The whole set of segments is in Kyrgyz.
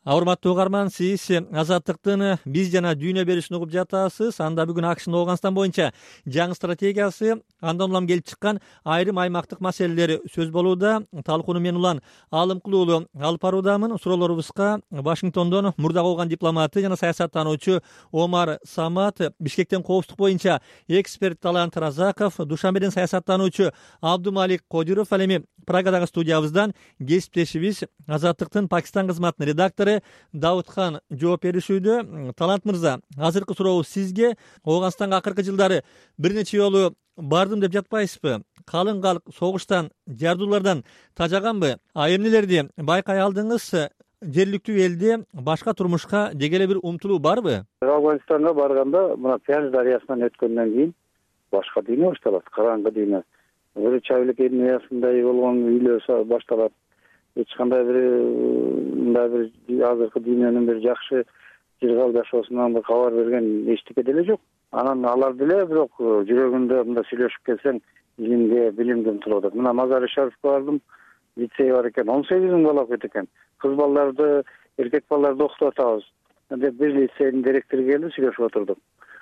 Урматтуу угарман, сиз Азаттыктын биз жана дүйнө берүүсүн угуп жатасыз. Анда бүгүн АКШнын Ооганстан боюнча жаңы стратегиясы, андан улам келип чыккан айрым аймактык маселелер сөз болууда. Талкууну мен Улан Алымкулуу алып баруудамын. Суроолорубузга Вашингтондон мурда калган дипломаты жана саясаттануучу Омар Самат, Бишкектен коопсуздук боюнча эксперт Талант Разаков, Душанбеден саясаттануучу Абдумалик Кодиров, ал эми Прагадагы студиябыздан кесиптешибиз Азаттыктын Пакистан кызматынын редактору Даудхан жооп беришүүдө. Талант мырза, азыркы сурообуз сизге. Ооганстанга акыркы жылдары бир нече жолу бардым деп жатпайсызбы? Калың калк согуштан, жардуулардан тажаганбы? Эмнелерди байкай алдыңыз? Жергиликтүү элде башка турмушка деги эле бир умтулуу барбы? Афганистанга барганда мына Пяж дарыясынан өткөндөн кийин башка дүйнө башталат, караңгы дүйнө. Бир чайлык эниясындай болгон үйлөр башталат. Эч кандай мындай бир азыркы дүйнөнүн бир жакшы жыргал жашоосунан бир кабар берген эчтеке деле жок. Анан алар деле бирок жүрөгүндө мындай сүйлөшүп келсең илимге, билимге умтулуп атат. Мына Мазари Шарифке бардым, лицей бар экен, 18 миң бала окуйт экен. Кыз балдарды, эркек балдарды окутуп атабыз деп бир лицейдин директору келди, сүйлөшүп отурдук.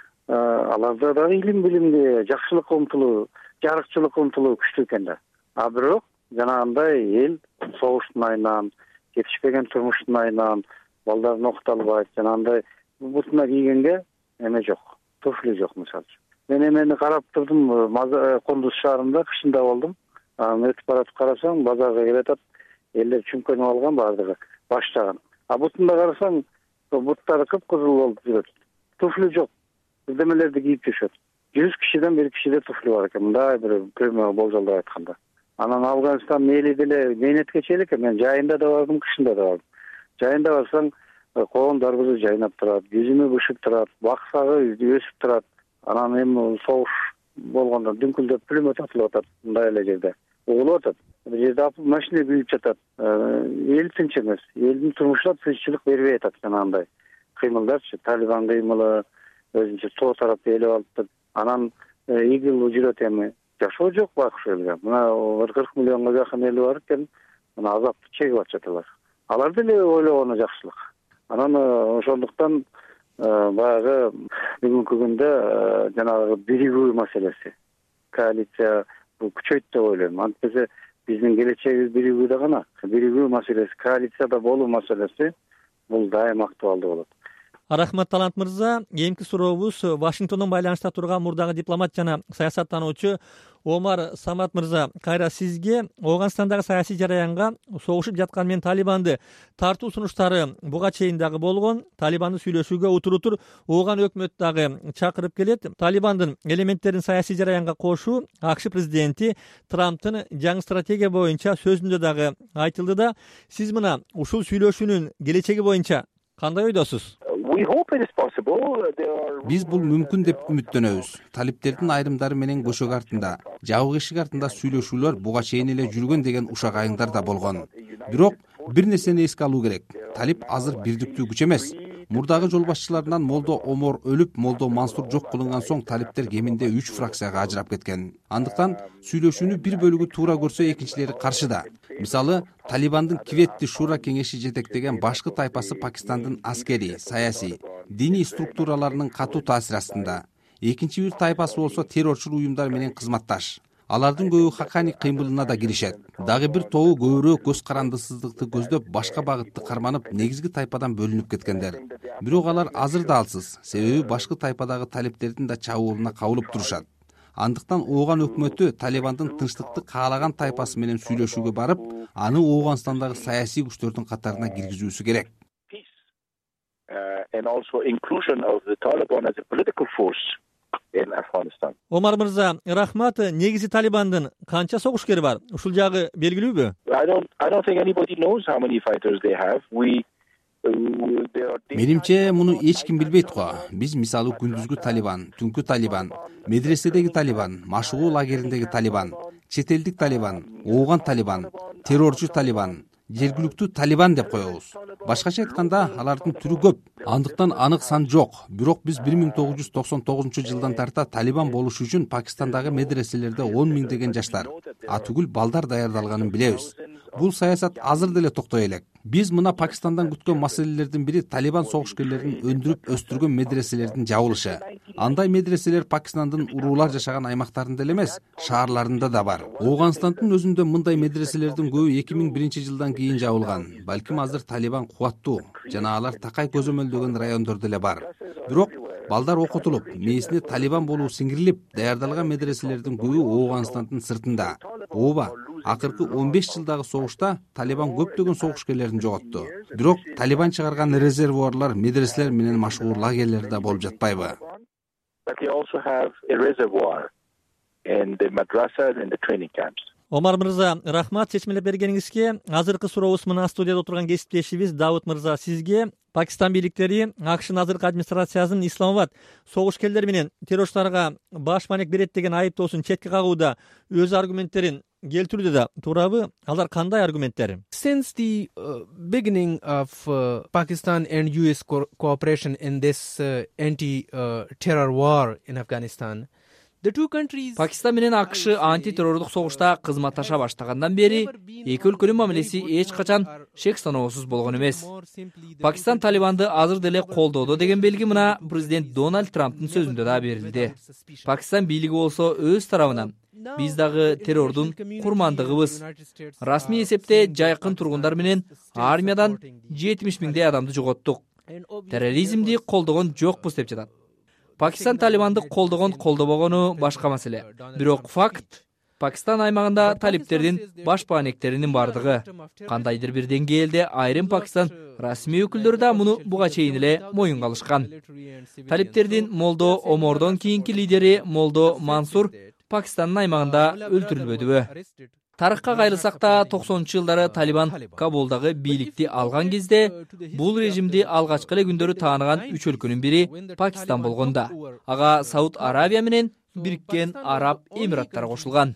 Аларда дагы илим билимге, жакшылыкка умтулуу, жарыкчылыкка умтулуу күчтүү экен да. А бирок жанагындай эл согуштун айынан, жетишпеген турмуштун айынан балдарын окута албайт, жанагындай бутуна кийгенге эме жок, туфли жок мисалы үчүн. Мен эмени карап турдум, Кондуз шаарында кышында болдум. Өтүп баратып карасаң, базарга келатат, элдер чүңкөнүп алган баардыгы, баштаган. А бутунда карасаң, буттары кыпкызыл болуп жүрөт. Туфли жок. Бирдемелерди кийип жүрүшөт. 100 кишиден 1 кишиде туфли бар экен, мындай бир көмө болжолдоп айтканда. Анан Афганистан эли деле мээнетке чейин экен. Мен жайында да бардым, кышында да бардым. Жайында барсаң, коон дарбызы жайнап турат, жүзүмө бышып турат, баксагы өсүп турат. Анан эми согуш болгондо дүңкүлдөп пулемет атылып атат, мындай эле жерде. Угулуп атат. Бир жерде машина күйүп жатат. Эл тынч эмес. Элдин турмушуна тынччылык бербей атат жанагындай кыймылдарчы, Талибан кыймылы, өзүнчө тоо тарапты ээлеп алып, анан ИГИЛ жүрөт эми. Жашоо жок байкуш элге. Мына 40 миллионго жакын эли бар экен. Мына азапты чегип атышат. Алар деле ойлогону жакшылык. Анан ошондуктан баягы бүгүнкү күндө жанагы биригүү маселеси, коалиция бул күчөйт деп ойлойм. Антпесе биздин келечегибиз биригүүдө гана. Биригүү маселеси, коалицияда болуу маселеси бул дайым актуалдуу болот. Рахмат, Талант мырза. Эмки сурообуз Вашингтондон байланышта турган мурдагы дипломат жана саясаттануучу Омар Самат мырза, кайра сизге. Ооганстандагы саясий жараянга согушуп жаткан менен Талибанды тартуу сунуштары буга чейин дагы болгон. Талибанды сүйлөшүүгө утур Ооган өкмөт дагы чакырып келет. Талибандын элементтерин саясий жараянга кошуу АКШ президенти Трамптын жаңы стратегия боюнча сөзүндө дагы айтылды да. Сиз мына ушул сүйлөшүүнүн келечеги боюнча кандай ойдосуз? Биз бул мүмкүн деп үмүттөнөбүз. Талиптердин айрымдары менен көшөк артында, жабык эшик артында сүйлөшүүлөр буга чейин эле жүргөн деген ушак айыңдар да болгон. Бирок бир нерсени эске алуу керек. Талип азыр бирдиктүү күч эмес. Мурдагы жол башчыларынан Молдо Омор өлүп, Молдо Мансур жок кылынган соң талиптер кеминде 3 фракцияга ажырап кеткен. Андыктан сүйлөшүүнү бир бөлүгү туура көрсө, экинчилери каршыда. Мисалы, Талибандын Кветти Шура кеңеши жетектеген башкы тайпасы Пакистандын аскери, саясий, диний структураларынын катуу таасири астында. Экинчи бир тайпасы болсо террорчу уюмдар менен кызматташ. Алардын көбү хакани кыймылына да киришет. Дагы бир тобу көбүрөөк көз карандысыздыкты көздөп, башка багытты карманып, негизги тайпадан бөлүнүп кеткендер. Бирок алар азыр да алсыз, себеби башкы тайпадагы талиптердин да чабуулуна кабылып турушат. Андыктан Ооган өкмөтү Талибандын тынчтыкты каалаган тайпасы менен сүйлөшүүгө барып, аны Ооганстандагы саясий күчтөрдүн катарына киргизүүсү керек. Омар мырза, рахмат. Негизи Талибандын канча согушкери бар? Ушул жагы белгилүүбү? Менимче муну эч ким билбейт го. Биз мисалы күндүзгү Талибан, түнкү Талибан, медреседеги Талибан, машыгуу лагериндеги Талибан, чет элдик Талибан, Ооган Талибан, террорчу Талибан, жергиликтүү Талибан деп коебуз. Башкача айтканда, алардын түрү көп. Андыктан анык сан жок. Бирок биз 1999-жылдан тарта Талибан болуш үчүн Пакистандагы медреселерде 10 миңдеген жаштар, а түгүл балдар даярдалганын билебиз. Бул саясат азыр деле токтой элек. Биз мына Пакистандан күткөн маселелердин бири Талибан согушкерлерин өндүрүп өстүргөн медреселердин жабылышы. Андай медреселер Пакистандын уруулар жашаган аймактарында эле эмес, шаарларында да бар. Ооганстандын өзүндө мындай медреселердин көбү 2001-жылдан кийин жабылган. Балким азыр Талибан кубаттуу жана алар такай көзөмөлдөгөн райондордо эле бар. Бирок балдар окутулуп, мээсине Талибан болуу сиңирилип, даярдалган медреселердин көбү Ооганстандын сыртында. Ооба, акыркы 15 жылдагы согушта Талибан көптөгөн согушкерлерин жоготту. Бирок Талибан чыгарган резервуарлар, медреселер менен машгуур лагерлер да болуп жатпайбы? Омар мырза, рахмат чечмелеп бергениңизге. Азыркы сурообуз мына студияда отурган кесиптешибиз Давыт мырза, сизге. Пакистан бийликтери АКШнын азыркы администрациясынын Исламабад согушкерлер менен террорчуларга баш маанек берет деген айыптоосун четке кагууда өз аргументтерин келтирүүдө да туурабы? Алар кандай аргументтер? Since the beginning of Pakistan and US cooperation in this anti-terror war in Afghanistan, Пакистан менен АКШ антитеррорлук согушта кызматташа баштагандан бери эки өлкөнүн мамилеси эч качан шек саноосуз болгон эмес. Пакистан Талибанды азыр деле колдоодо деген белги мына президент Дональд Трамптын сөзүндө да берилди. Пакистан бийлиги болсо өз тарабынан биз дагы террордун курмандыгыбыз. Расмий эсепте жайкын тургундар менен армиядан 70 миңдей адамды жоготтук. Терроризмди колдогон жокпуз деп жатат. Пакистан Талибанды колдобогону башка маселе. Бирок факт Пакистан аймагында талиптердин баш маанектеринин бардыгы. Кандайдыр бир деңгээлде айрым Пакистан расмий өкүлдөрү да муну буга чейин эле моюнга алышкан. Талиптердин Молдо Омордон кийинки лидери Молдо Мансур Пакистандын аймагында өлтүрүлбөдүбү? Тарыхка кайрылсак да 90-жылдары Талибан Кабулдагы бийликти алган кезде бул режимди алгачкы эле күндөрү тааныган 3 өлкөнүн бири Пакистан болгонда. Ага Сауд Аравия менен Бириккен Араб Эмираттары кошулган.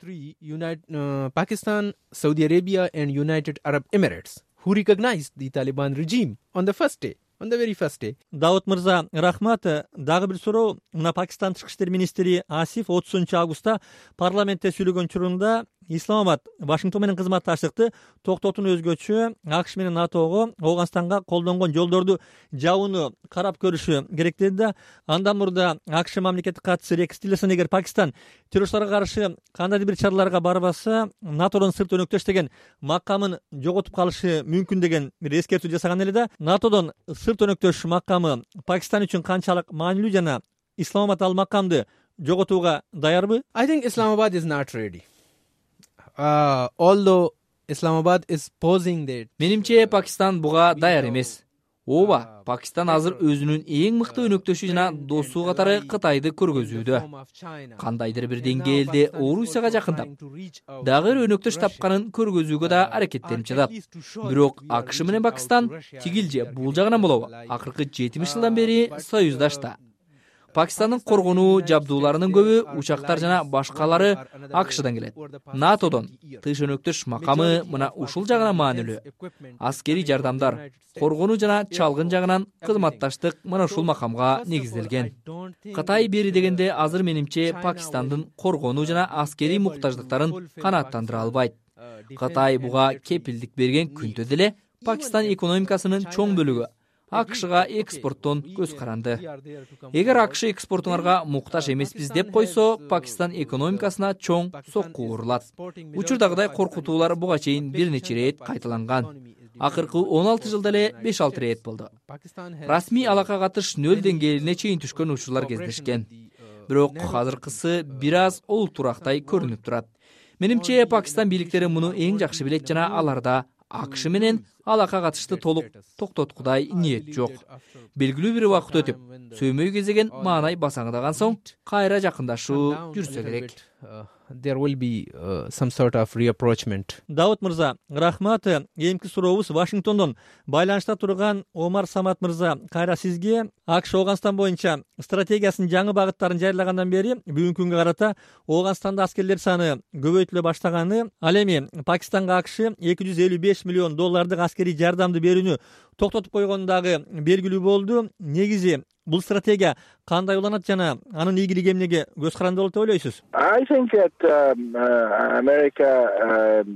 Pakistan, Saudi Arabia and United Arab Emirates who recognized the Taliban regime on the very first day. Давыт мырза, рахмат. Дагы бир суроо. Мына Пакистан тышкы иштер министри Асиф 30-августта парламентте сүйлөгөн учурунда Исламабад Вашингтон менен кызматташтыкты токтотууну өзгөчө АКШ менен НАТОго Ооганстанга колдонгон жолдорду жабууну карап көрүшү керек деди да. Андан мурда АКШ мамлекеттик катчысы Рекс Тиллерсон эгер Пакистан террорчуларга каршы кандайдыр бир чараларга барбаса, НАТОдон сырт өнөктөш деген макамын жоготуп калышы мүмкүн деген бир эскертүү жасаган эле да. НАТОдон сырт өнөктөш макамы Пакистан үчүн канчалык маанилүү жана Исламабад ал макамды жоготууга даярбы? I think Islamabad is not ready. Although Islamabad is posing that. Менимче Пакистан буга даяр эмес. Ооба, Пакистан азыр өзүнүн эң мыкты өнөктөшү жана досу катары Кытайды көргөзүүдө. Кандайдыр бир деңгээлде Орусияга жакындап, дагы өнөктөш тапканын көргөзүүгө да аракеттенип жатат. Бирок АКШ менен Пакистан тигил же бул жагынан болобу? Акыркы 70 жылдан бери союздашта. Пакистандын коргонуу жабдууларынын көбү учактар жана башкалары АКШдан келет. НАТОдон тыш өнөктөш макамы мына ушул жагынан маанилүү. Аскери жардамдар, коргонуу жана чалгын жагынан кызматташтык мына ушул макамга негизделген. Кытай бери дегенде азыр менимче Пакистандын коргонуу жана аскери муктаждыктарын канааттандыра албайт. Кытай буга кепилдик берген күндө деле Пакистан экономикасынын чоң бөлүгү АКШга экспорттон көз каранды. Эгер АКШ экспортуңарга муктаж эмеспиз деп койсо, Пакистан экономикасына чоң сокку урулат. Учурдагыдай коркутуулар буга чейин бир нече рет кайталанган. Акыркы 16 жылда эле 5-6 рет болду. Расмий алака катыш нөл деңгээлине чейин түшкөн учурлар кездешкен. Бирок азыркысы бир аз олтурактай көрүнүп турат. Менимче Пакистан бийликтери муну эң жакшы билет жана аларда АКШ менен алака катышты толук токтоткудай ниет жок. Белгилүү бир убакыт өтүп, сөймөй кезеген маанай басаңдаган соң кайра жакындашуу жүрсө керек. There will be some sort of reapproachment. Давыт мырза, рахмат. Эмки сурообуз Вашингтондон байланышта турган Омар Самат мырза, кайра сизге. АКШ Ооганстан боюнча стратегиясынын жаңы багыттарын жарыялагандан бери бүгүнкү күнгө карата Ооганстанда аскерлер саны көбөйтүлө баштаганы, ал эми Пакистанга АКШ $255 миллион аскерий жардамды берүүнү токтотуп койгону дагы белгилүү болду. Негизи бул стратегия кандай уланат жана анын ийгилиги эмнеге көз каранды болот деп ойлойсуз? I think that America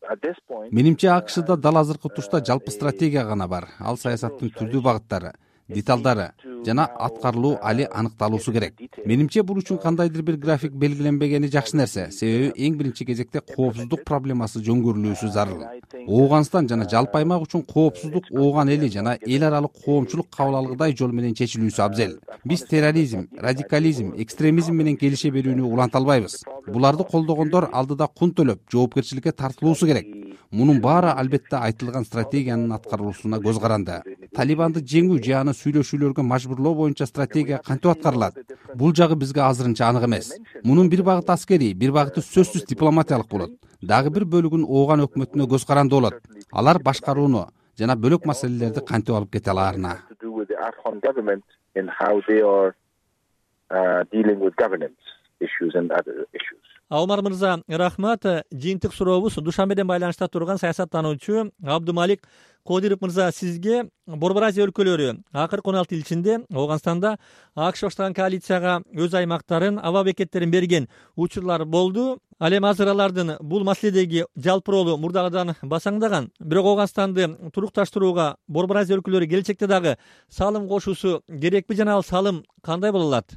Менимче АКШда дал азыркы тушта жалпы стратегия гана бар. Ал саясаттын түрдүү багыттары, деталдары жана аткарылуу али аныкталуусу керек. Менимче бул үчүн кандайдыр бир график белгиленбегени жакшы нерсе, себеби эң биринчи кезекте коопсуздук проблемасы жөнгөрүлүүсү зарыл. Ооганстан жана жалпы аймак үчүн коопсуздук ооган эли жана эл аралык коомчулук кабыл алгыдай жол менен чечилүүсү абзел. Биз терроризм, радикализм, экстремизм менен келише берүүнү уланта албайбыз. Буларды колдогондор алдыда кун төлөп, жоопкерчиликке тартылуусу керек. Мунун баары албетте айтылган стратегиянын аткарылуусуна көз каранды. Талибанды жеңүү же аны сүйлөшүүлөргө мажбурлоо боюнча стратегия кантип аткарылат? Бул жагы бизге азырынча анык эмес. Мунун бир багыты аскерий, бир багыты сөзсүз дипломатиялык болот. Дагы бир бөлүгүн ооган өкмөтүнө көз каранды болот. Алар башкарууну жана бөлөк маселелерди кантип алып кете алаарына. Омар мырза, рахмат. Жыйынтык сурообуз Душанбеден байланышта турган саясаттануучу Абдумалик Кодиров мырза, сизге Борбор Азия өлкөлөрү акыркы 16 эл ичинде Ооганстанда АКШ баштаган коалицияга өз аймактарын, аба бекеттерин берген учурлар болду. Ал эми азыр алардын бул маселедеги жалпы ролу мурдагыдан басаңдаган. Бирок Ооганстанды турукташтырууга Борбор Азия өлкөлөрү келечекте дагы салым кошуусу керекпи жана ал салым кандай боло алат?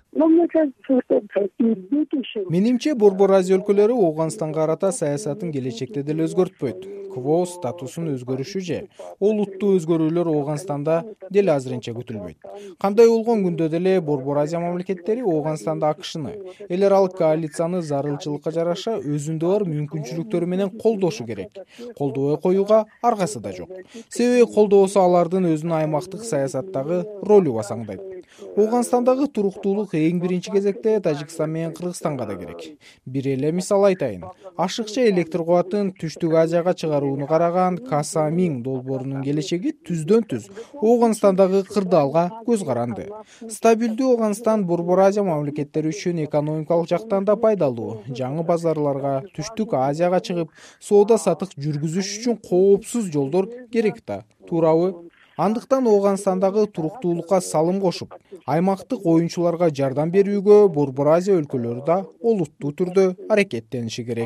Менимче Борбор Азия өлкөлөрү Ооганстанга карата саясатын келечекте деле өзгөртпөйт. КВО статусун өзгөрүшү же олуттуу өзгөрүүлөр Ооганстанда деле азырынча күтүлбөйт. Кандай болгон күндө деле Борбор Азия мамлекеттери Ооганстанда АКШны, эл аралык коалицияны зарылчылыкка жараша өзүндө бар мүмкүнчүлүктөрү менен колдошу керек. Колдобой коюуга аргасы да жок. Себеби колдоосу алардын өзүнүн аймактык саясаттагы ролу басаңдайт. Ооганстандагы туруктуулук эң биринчи кезекте Тажикстан менен Кыргызстанга да керек. Бир эле мисал айтайын. Ашыкча электр кубатын Түштүк Азияга чыгарууну караган Касамин долбоорунун келечеги түздөн түз Ооганстандагы кырдаалга көз каранды. Стабилдүү Ооганстан Борбор Азия мамлекеттери үчүн экономикалык жактан да пайдалуу. Жаңы базарларга, Түштүк Азияга чыгып, соода сатык жүргүзүш үчүн коопсуз жолдор керек да. Туурабы? Андыктан Ооганстандагы туруктуулукка салым кошуп, аймактык оюнчуларга жардам берүүгө Борбор Азия өлкөлөрү да олуттуу түрдө аракеттениши керек.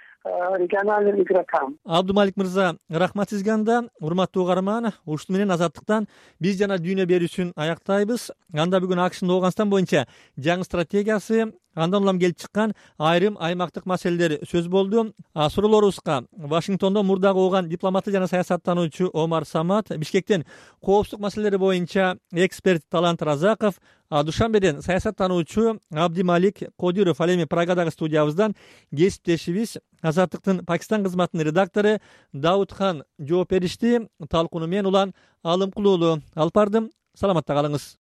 Абдумалик мырза, рахмат сизге анда. Урматтуу угарман, ушуну менен Азаттыктан биз жана дүйнө берүүсүн аяктайбыз. Анда бүгүн АКШнын Ооганстан боюнча жаңы стратегиясы, андан улам келип чыккан айрым аймактык маселелер сөз болду. Суроолорубузга Вашингтондо мурдагы ооган дипломаты жана саясаттануучу Омар Самат, Бишкектен коопсуздук маселелери боюнча эксперт Талант Разаков, Душанбеден саясаттануучу Абдумалик Кодиров, ал эми Прагадагы студиябыздан кесиптешибиз Азаттыктын Пакистан кызматынын редактору Даудхан жооп беришти. Талкууну мен Улан Алымкулуулу алып бардым. Саламатта калыңыз.